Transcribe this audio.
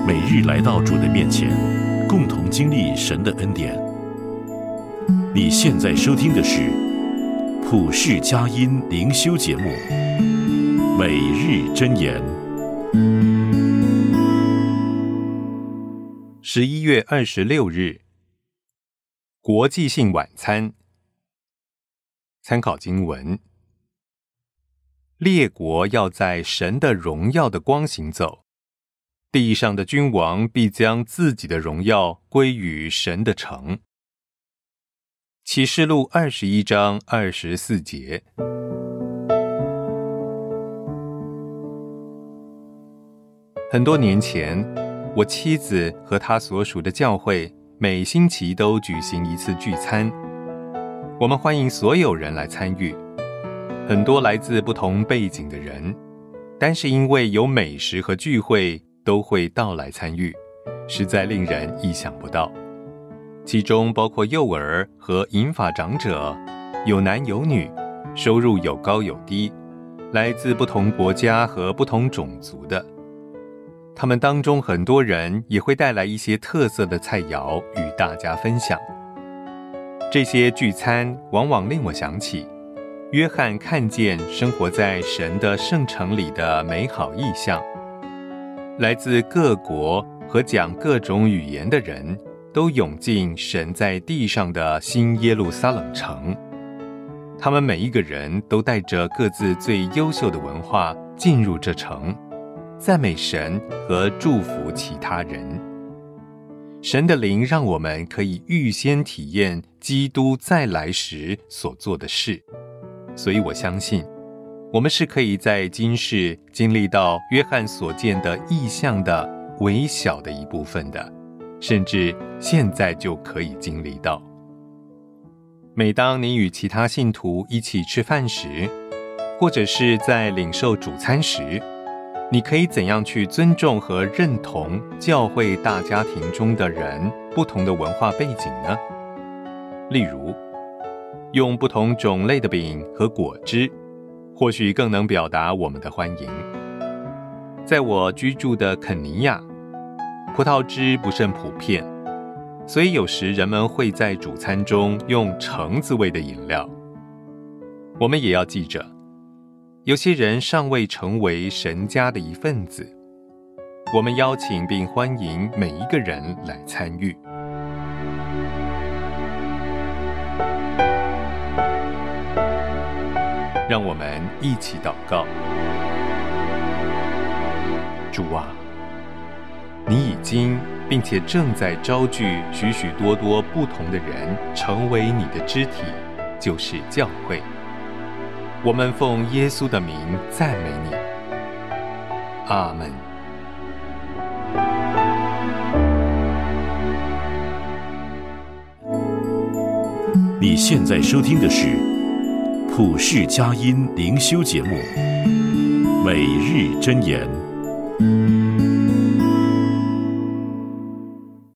每日来到主的面前，共同经历神的恩典。你现在收听的是普世佳音灵修节目《每日箴言》。 11月26日，国际性晚餐。参考经文：列国要在神的荣耀的光行走，地上的君王必将自己的荣耀归于神的城。启示录21章24节。很多年前，我妻子和她所属的教会每星期都举行一次聚餐，我们欢迎所有人来参与，很多来自不同背景的人，但是因为有美食和聚会，都会到来参与，实在令人意想不到。其中包括幼儿和银发长者，有男有女，收入有高有低，来自不同国家和不同种族的。他们当中很多人也会带来一些特色的菜肴与大家分享。这些聚餐往往令我想起约翰看见生活在神的圣城里的美好意象。来自各国和讲各种语言的人都涌进神在地上的新耶路撒冷城，他们每一个人都带着各自最优秀的文化进入这城，赞美神和祝福其他人。神的灵让我们可以预先体验基督再来时所做的事，所以我相信我们是可以在今世经历到约翰所见的异象的微小的一部分的，甚至现在就可以经历到。每当你与其他信徒一起吃饭时，或者是在领受主餐时，你可以怎样去尊重和认同教会大家庭中的人不同的文化背景呢？例如，用不同种类的饼和果汁，或许更能表达我们的欢迎。在我居住的肯尼亚，葡萄汁不甚普遍，所以有时人们会在主餐中用橙子味的饮料。我们也要记着，有些人尚未成为神家的一份子，我们邀请并欢迎每一个人来参与。让我们一起祷告。主啊，你已经并且正在召聚许许多多不同的人成为你的肢体，就是教会。我们奉耶稣的名赞美你。阿们。 你现在收听的是普世佳音灵修节目《每日箴言》。